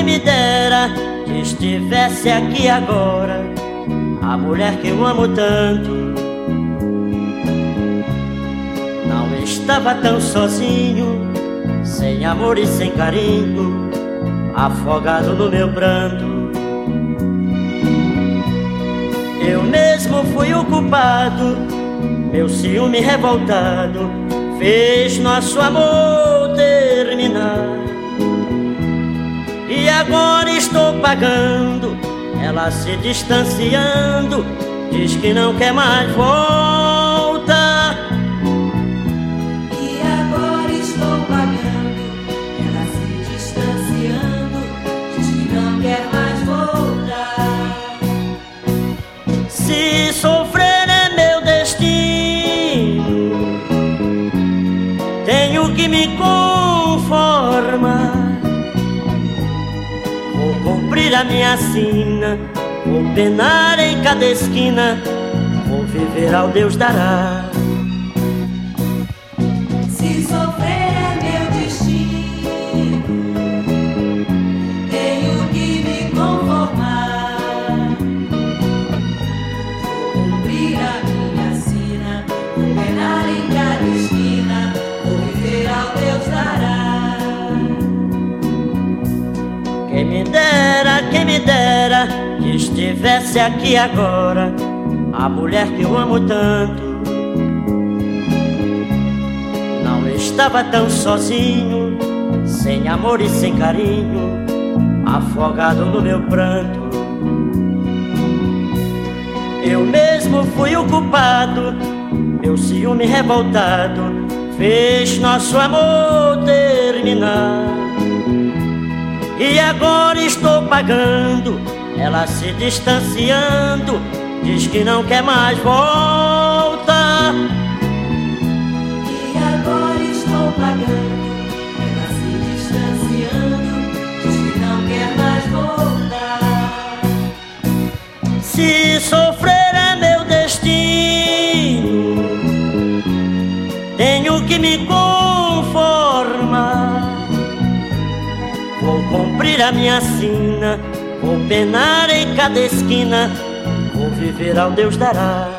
me dera que estivesse aqui agora a mulher que eu amo tanto. Não estava tão sozinho, sem amor e sem carinho, afogado no meu pranto. Eu mesmo fui o culpado, meu ciúme revoltado fez nosso amor terminar. E agora estou pagando, ela se distanciando, diz que não quer mais volta. E agora estou pagando, ela se distanciando, diz que não quer mais voltar. Se sofrer é meu destino, tenho que me conformar. Vou cumprir a minha sina, vou penar em cada esquina, vou viver ao Deus dará. Se sofrer é meu destino, tenho que me conformar. Vou cumprir a minha sina, vou penar em cada esquina, vou viver ao Deus dará. Quem me dera que estivesse aqui agora a mulher que eu amo tanto. Não estava tão sozinho, sem amor e sem carinho, afogado no meu pranto. Eu mesmo fui o culpado, meu ciúme revoltado fez nosso amor terminar. E agora estou pagando, ela se distanciando, diz que não quer mais volta. E agora estou pagando, ela se distanciando, diz que não quer mais voltar. Se sofrer é meu destino, tenho que me conformar. Vou cumprir a minha sina, vou penar em cada esquina, vou viver ao Deus dará.